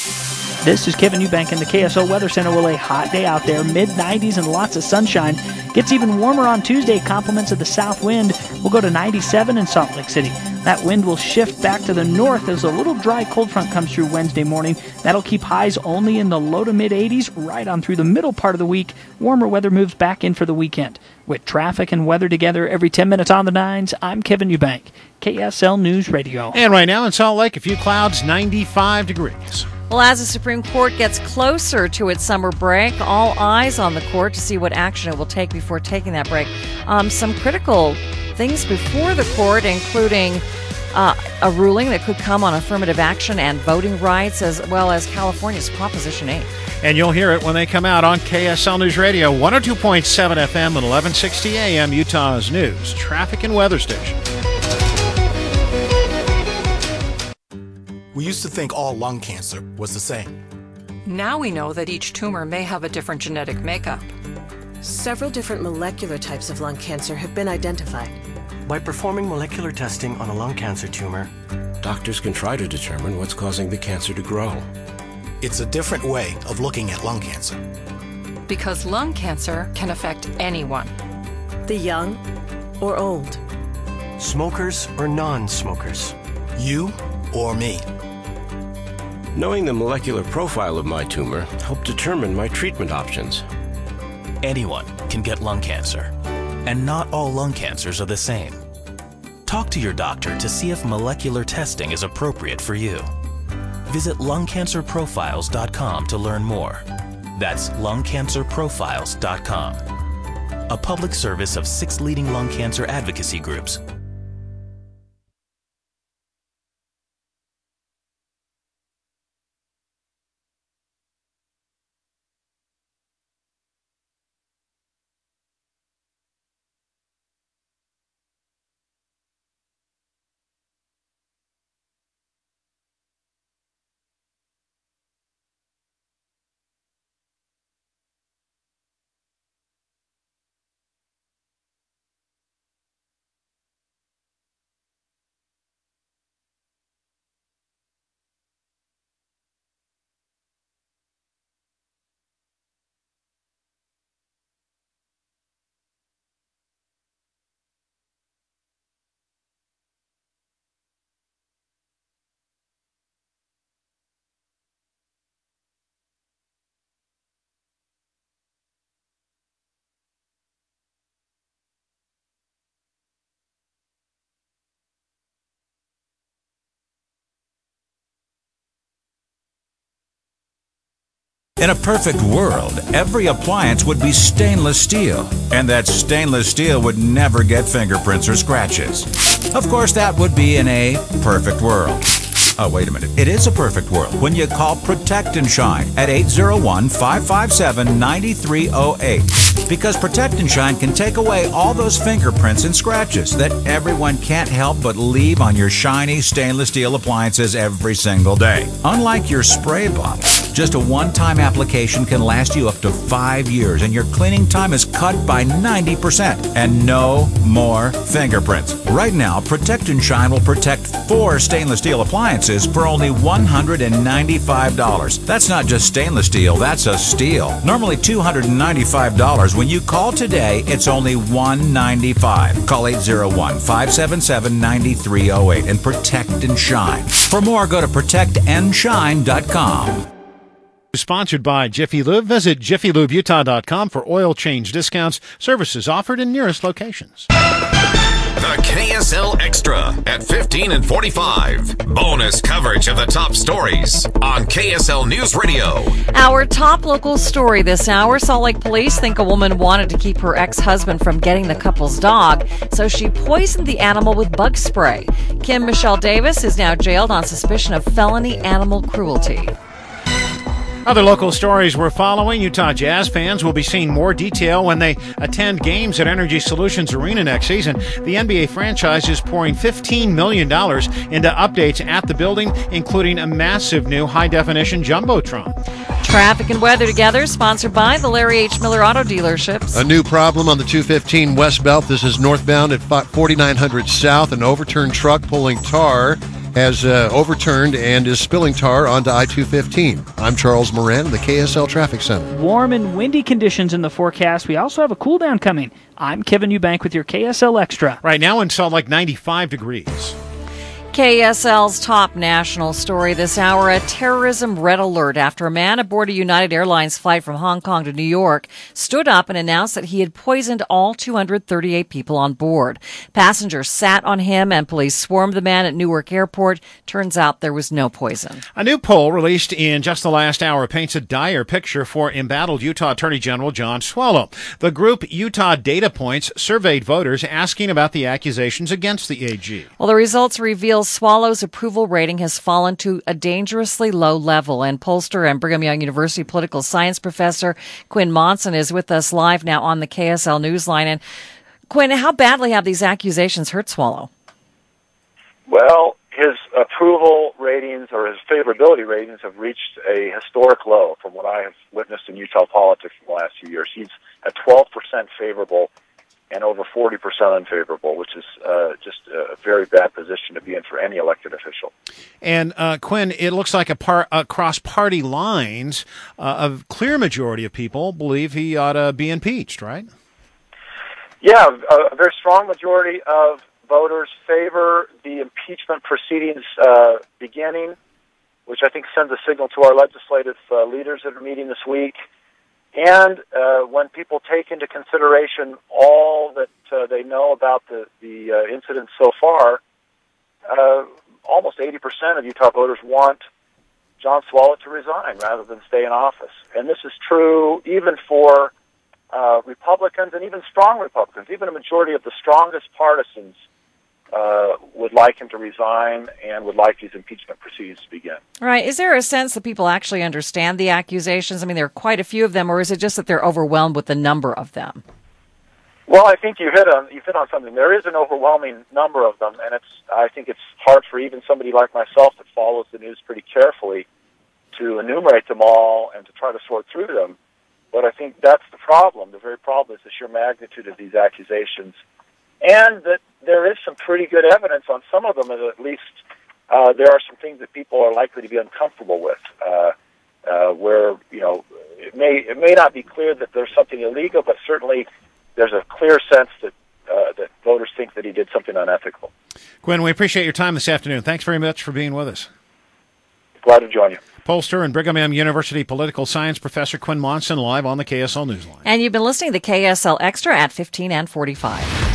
This is Kevin Eubank in the K S L Weather Center. Well, a hot day out there, mid nineties and lots of sunshine. Gets even warmer on Tuesday. Compliments of the south wind will go to ninety-seven in Salt Lake City. That wind will shift back to the north as a little dry cold front comes through Wednesday morning. That'll keep highs only in the low to mid eighties right on through the middle part of the week. Warmer weather moves back in for the weekend. With traffic and weather together every ten minutes on the nines, I'm Kevin Eubank, K S L News Radio. And right now in Salt Lake, a few clouds, ninety-five degrees. Well, as the Supreme Court gets closer to its summer break, all eyes on the court to see what action it will take before taking that break. Um, some critical things before the court, including uh, a ruling that could come on affirmative action and voting rights, as well as California's Proposition eight. And you'll hear it when they come out on K S L News Radio, one oh two point seven F M and eleven sixty A M, Utah's news, traffic, and weather station. We used to think all lung cancer was the same. Now we know that each tumor may have a different genetic makeup. Several different molecular types of lung cancer have been identified. By performing molecular testing on a lung cancer tumor, doctors can try to determine what's causing the cancer to grow. It's a different way of looking at lung cancer. Because lung cancer can affect anyone. The young or old. Smokers or non-smokers. You or me. Knowing the molecular profile of my tumor helped determine my treatment options. Anyone can get lung cancer, and not all lung cancers are the same. Talk to your doctor to see if molecular testing is appropriate for you. Visit lung cancer profiles dot com to learn more. That's lung cancer profiles dot com. A public service of six leading lung cancer advocacy groups. In a perfect world, every appliance would be stainless steel, and that stainless steel would never get fingerprints or scratches. Of course, that would be in a perfect world. Oh, wait a minute. It is a perfect world when you call Protect and Shine at eight zero one, five five seven, nine three zero eight. Because Protect and Shine can take away all those fingerprints and scratches that everyone can't help but leave on your shiny stainless steel appliances every single day. Unlike your spray bottle, just a one-time application can last you up to five years, and your cleaning time is cut by ninety percent. And no more fingerprints. Right now, Protect and Shine will protect four stainless steel appliances for only one hundred ninety-five dollars. That's not just stainless steel, that's a steal. Normally two hundred ninety-five dollars. When you call today, it's only one hundred ninety-five dollars. Call eight zero one, five seven seven, nine three zero eight and Protect and Shine. For more, go to protect and shine dot com. Sponsored by Jiffy Lube. Visit jiffy lube utah dot com for oil change discounts. Services offered in nearest locations. The K S L Extra at fifteen and forty-five. Bonus coverage of the top stories on K S L News Radio. Our top local story this hour. Salt Lake police think a woman wanted to keep her ex-husband from getting the couple's dog, so she poisoned the animal with bug spray. Kim Michelle Davis is now jailed on suspicion of felony animal cruelty. Other local stories we're following. Utah Jazz fans will be seeing more detail when they attend games at Energy Solutions Arena next season. The N B A franchise is pouring fifteen million dollars into updates at the building, including a massive new high-definition jumbotron. Traffic and weather together, sponsored by the Larry H. Miller Auto Dealerships. A new problem on the two fifteen West Belt. This is northbound at forty-nine hundred South. An overturned truck pulling tar has uh, overturned and is spilling tar onto I two fifteen. I'm Charles Moran in the K S L Traffic Center. Warm and windy conditions in the forecast. We also have a cool down coming. I'm Kevin Eubank with your K S L Extra. Right now in Salt Lake, ninety-five degrees. K S L's top national story this hour, a terrorism red alert after a man aboard a United Airlines flight from Hong Kong to New York stood up and announced that he had poisoned all two hundred thirty-eight people on board. Passengers sat on him and police swarmed the man at Newark Airport. Turns out there was no poison. A new poll released in just the last hour paints a dire picture for embattled Utah Attorney General John Swallow. The group Utah Data Points surveyed voters asking about the accusations against the A G. Well, the results reveal Swallow's approval rating has fallen to a dangerously low level, and pollster and Brigham Young University political science professor Quinn Monson is with us live now on the K S L Newsline. And Quinn, how badly have these accusations hurt Swallow? Well, his approval ratings or his favorability ratings have reached a historic low from what I have witnessed in Utah politics in the last few years. He's at twelve percent favorable and over forty percent unfavorable, which is uh, just a very bad position to be in for any elected official. And, uh, Quinn, it looks like a par- across party lines, uh, a clear majority of people believe he ought to be impeached, right? Yeah, a, a very strong majority of voters favor the impeachment proceedings uh, beginning, which I think sends a signal to our legislative uh, leaders that are meeting this week. And uh, when people take into consideration all that uh, they know about the, the uh, incident so far, uh, almost eighty percent of Utah voters want John Swallow to resign rather than stay in office. And this is true even for uh, Republicans and even strong Republicans. Even a majority of the strongest partisans Uh, would like him to resign and would like these impeachment proceedings to begin. Right. Is there a sense that people actually understand the accusations? I mean, there are quite a few of them, or is it just that they're overwhelmed with the number of them? Well, I think you hit on you hit on something. There is an overwhelming number of them, and it's I think it's hard for even somebody like myself that follows the news pretty carefully to enumerate them all and to try to sort through them. But I think that's the problem. The very problem is the sheer magnitude of these accusations, and that there is some pretty good evidence on some of them, and at least uh, there are some things that people are likely to be uncomfortable with, uh, uh, where, you know, it may it may not be clear that there's something illegal, but certainly there's a clear sense that uh, that voters think that he did something unethical. Quinn, we appreciate your time this afternoon. Thanks very much for being with us. Glad to join you. Pollster and Brigham Young University political science professor Quinn Monson live on the K S L Newsline. And you've been listening to the K S L Extra at fifteen and forty-five.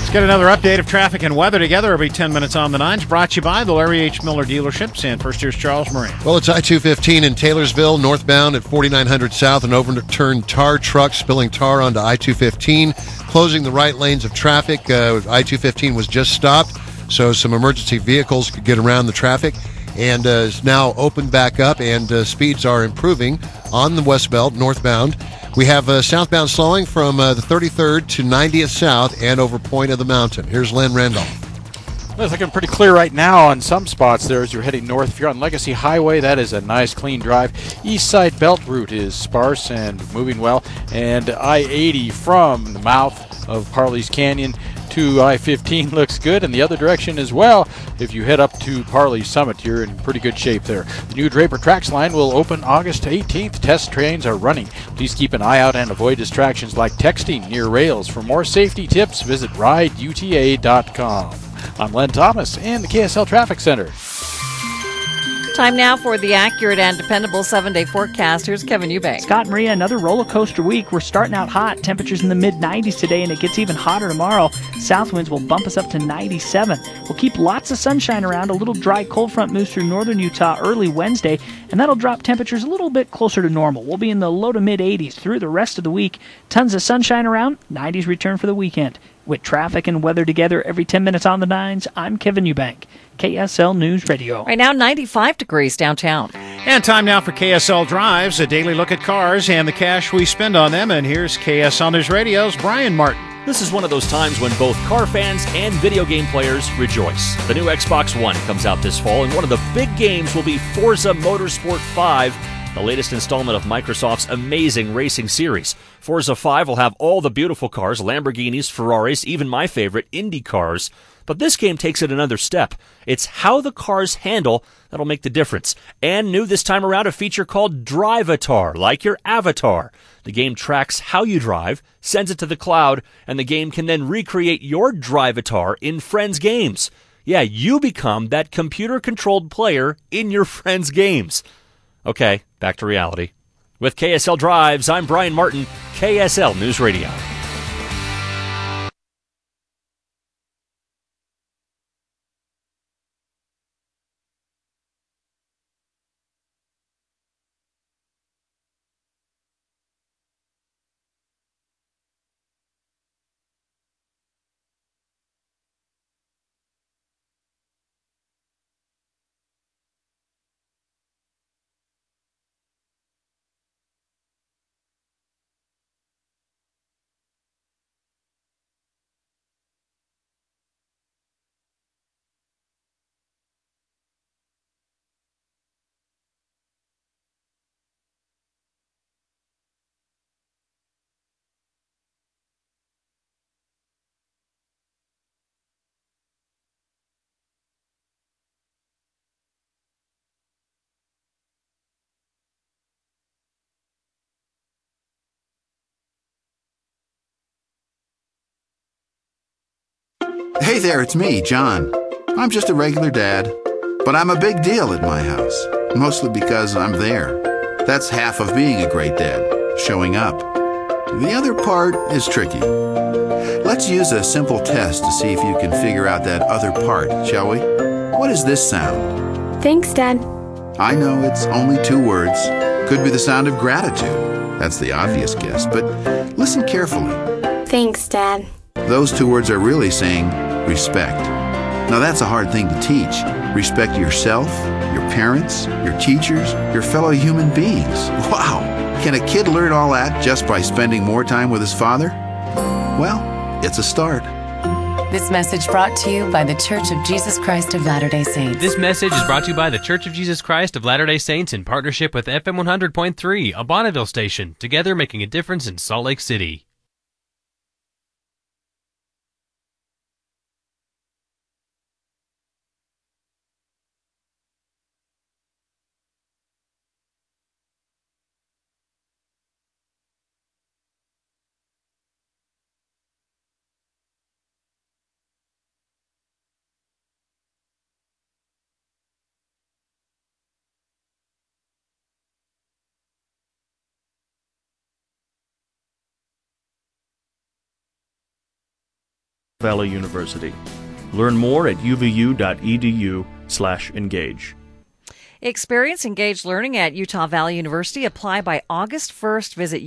Let's get another update of traffic and weather together every ten minutes on the nines. Brought to you by the Larry H. Miller dealerships. And first, here's Charles Moran. Well, it's I two fifteen in Taylorsville, northbound at forty-nine hundred south. An overturned tar truck spilling tar onto I two fifteen, closing the right lanes of traffic. Uh, I two fifteen was just stopped, so some emergency vehicles could get around the traffic, and uh, is now opened back up, and uh, speeds are improving on the West Belt, northbound. We have uh, southbound slowing from uh, the thirty-third to ninetieth south and over Point of the Mountain. Here's Len Randolph. It's looking pretty clear right now on some spots there as you're heading north. If you're on Legacy Highway, that is a nice, clean drive. East Side Belt Route is sparse and moving well. And I eighty from the mouth of Parley's Canyon to I fifteen looks good, and the other direction as well. If you head up to Parley Summit, you're in pretty good shape there. The new Draper Tracks line will open August eighteenth. Test trains are running. Please keep an eye out and avoid distractions like texting near rails. For more safety tips, visit ride U T A dot com. I'm Len Thomas in the K S L Traffic Center. Time now for the accurate and dependable seven-day forecast. Here's Kevin Eubank. Scott, Maria, another roller coaster week. We're starting out hot. Temperatures in the mid nineties today, and it gets even hotter tomorrow. South winds will bump us up to ninety-seven. We'll keep lots of sunshine around. A little dry cold front moves through northern Utah early Wednesday, and that'll drop temperatures a little bit closer to normal. We'll be in the low to mid eighties through the rest of the week. Tons of sunshine around. nineties return for the weekend. With traffic and weather together every ten minutes on the nines, I'm Kevin Eubank, K S L News Radio. Right now, ninety-five degrees downtown. And time now for K S L Drives, a daily look at cars and the cash we spend on them. And here's K S L News Radio's Brian Martin. This is one of those times when both car fans and video game players rejoice. The new Xbox One comes out this fall, and one of the big games will be Forza Motorsport five, the latest installment of Microsoft's amazing racing series. Forza five will have all the beautiful cars, Lamborghinis, Ferraris, even my favorite, Indy cars. But this game takes it another step. It's how the cars handle that'll make the difference. And new this time around, a feature called Drivatar, like your avatar. The game tracks how you drive, sends it to the cloud, and the game can then recreate your Drivatar in friends' games. Yeah, you become that computer-controlled player in your friends' games. Okay, back to reality. With K S L Drives, I'm Brian Martin, K S L News Radio. Hey there, it's me, John. I'm just a regular dad, but I'm a big deal at my house, mostly because I'm there. That's half of being a great dad, showing up. The other part is tricky. Let's use a simple test to see if you can figure out that other part, shall we? What is this sound? Thanks, Dad. I know it's only two words. Could be the sound of gratitude. That's the obvious guess, but listen carefully. Thanks, Dad. Those two words are really saying respect. Now that's a hard thing to teach. Respect yourself, your parents, your teachers, your fellow human beings. Wow! Can a kid learn all that just by spending more time with his father? Well, it's a start. This message brought to you by the Church of Jesus Christ of Latter-day Saints. This message is brought to you by the Church of Jesus Christ of Latter-day Saints in partnership with F M one hundred point three, a Bonneville station, together making a difference in Salt Lake City. Valley University. Learn more at uvu.edu slash engage. Experience engaged learning at Utah Valley University. Apply by August first. Visit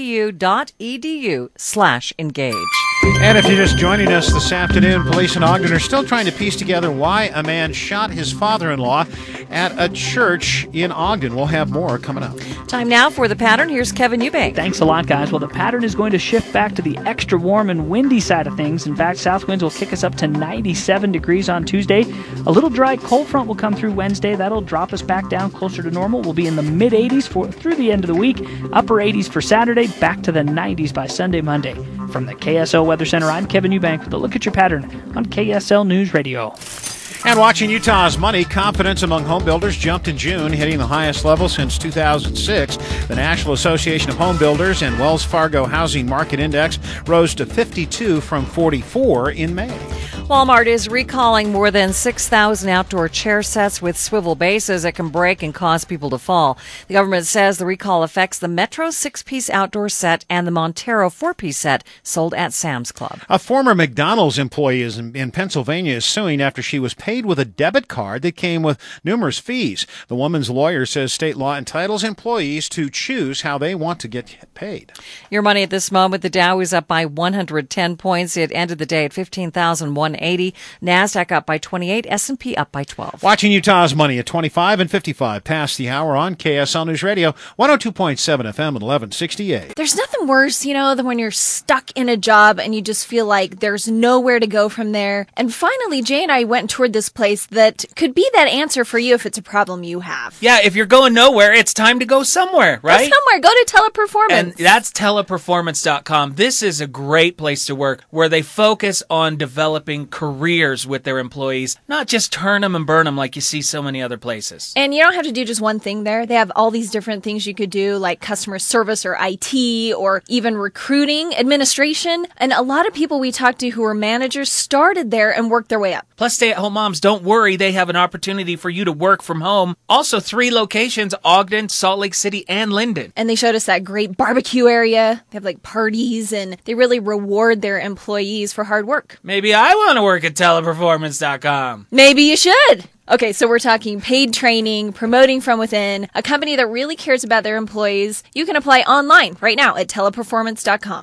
uvu.edu slash engage. And if you're just joining us this afternoon, police in Ogden are still trying to piece together why a man shot his father-in-law at a church in Ogden. We'll have more coming up. Time now for The Pattern. Here's Kevin Eubank. Thanks a lot, guys. Well, the pattern is going to shift back to the extra warm and windy side of things. In fact, south winds will kick us up to ninety-seven degrees on Tuesday. A little dry cold front will come through Wednesday. That'll drop us back down closer to normal. We'll be in the mid-eighties for through the end of the week. Upper eighties for Saturday, back to the nineties by Sunday, Monday. From the K S L Weather Center, I'm Kevin Eubank with a look at your pattern on K S L News Radio. And watching Utah's money, confidence among home builders jumped in June, hitting the highest level since two thousand six. The National Association of Home Builders and Wells Fargo Housing Market Index rose to fifty-two from forty-four in May. Walmart is recalling more than six thousand outdoor chair sets with swivel bases that can break and cause people to fall. The government says the recall affects the Metro six-piece outdoor set and the Montero four-piece set sold at Sam's Club. A former McDonald's employee is in, in Pennsylvania is suing after she was paid with a debit card that came with numerous fees. The woman's lawyer says state law entitles employees to choose how they want to get paid. Your money at this moment, the Dow is up by one hundred ten points. It ended the day at fifteen thousand one hundred eighty. NASDAQ up by twenty-eight. S and P up by twelve. Watching Utah's money at twenty-five and fifty-five past the hour on K S L News Radio, one oh two point seven F M at eleven sixty-eight. There's nothing worse, you know, than when you're stuck in a job and you just feel like there's nowhere to go from there. And finally, Jay and I went and toured this place that could be that answer for you if it's a problem you have. Yeah, if you're going nowhere, it's time to go somewhere, right? Go somewhere. Go to Teleperformance. And that's teleperformance dot com. This is a great place to work where they focus on developing careers with their employees, not just turn them and burn them like you see so many other places. And you don't have to do just one thing there. They have all these different things you could do, like customer service or I T or even recruiting, administration. And a lot of people we talked to who were managers started there and worked their way up. Plus, stay-at-home moms, don't worry. They have an opportunity for you to work from home. Also, three locations, Ogden, Salt Lake City, and Linden. And they showed us that great barbecue area. They have like parties, and they really reward their employees for hard work. Maybe I want to work at teleperformance dot com. Maybe you should. Okay, so we're talking paid training, promoting from within, a company that really cares about their employees. You can apply online right now at teleperformance dot com.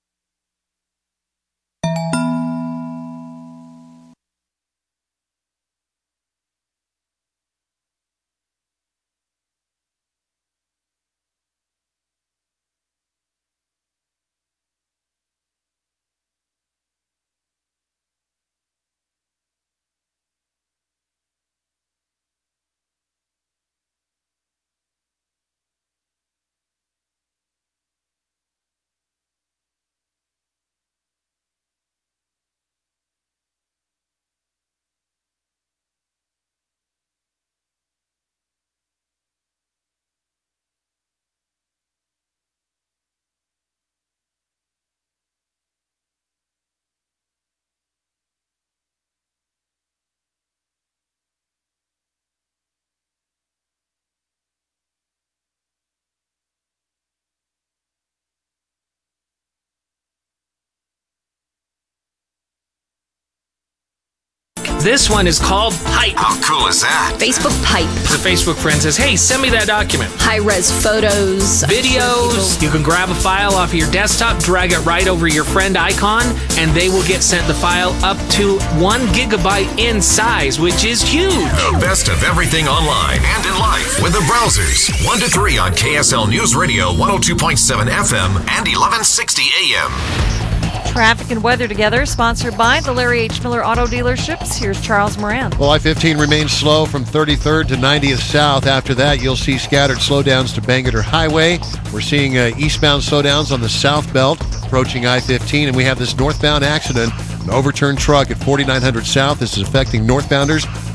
This one is called Pipe. How cool is that? Facebook Pipe. The Facebook friend says, hey, send me that document. High-res photos. Videos. You can grab a file off of your desktop, drag it right over your friend icon, and they will get sent the file up to one gigabyte in size, which is huge. The best of everything online and in life with the browsers. one to three on K S L News Radio, one oh two point seven F M and eleven sixty A M. Traffic and weather together, sponsored by the Larry H. Miller Auto Dealerships. Here's Charles Moran. Well, I fifteen remains slow from thirty-third to ninetieth south. After that, you'll see scattered slowdowns to Bangerter Highway. We're seeing uh, eastbound slowdowns on the south belt approaching I fifteen, and we have this northbound accident, an overturned truck at forty-nine hundred south. This is affecting northbounders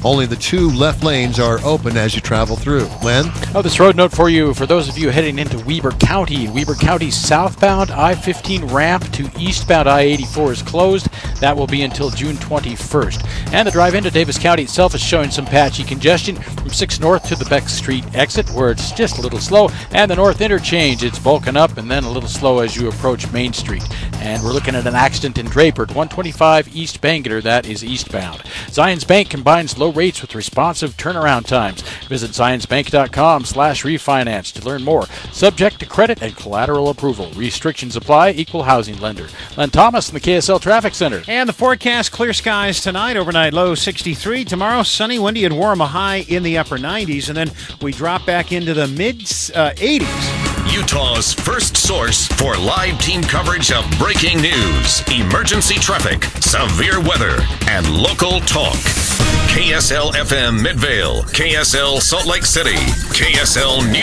Only the two left lanes are open as you travel through. Len? Oh, this road note for you, for those of you heading into Weber County. Weber County southbound I fifteen ramp to eastbound I eighty-four is closed. That will be until June twenty-first. And the drive into Davis County itself is showing some patchy congestion from six North to the Beck Street exit, where it's just a little slow. And the North Interchange, it's bulking up and then a little slow as you approach Main Street. And we're looking at an accident in Draper, one twenty-five East Bangor, that is eastbound. Zions Bank combines low rates with responsive turnaround times. Visit zions bank dot com slash refinance to learn more. Subject to credit and collateral approval. Restrictions apply. Equal housing lender. Len Thomas in the K S L Traffic Center. And the forecast, clear skies tonight, overnight low sixty-three. Tomorrow, sunny, windy, and warm, a high in the upper nineties. And then we drop back into the mid uh, eighties. Utah's first source for live team coverage of breaking news, emergency traffic, severe weather, and local talk. K S L F M Midvale, K S L Salt Lake City, K S L News.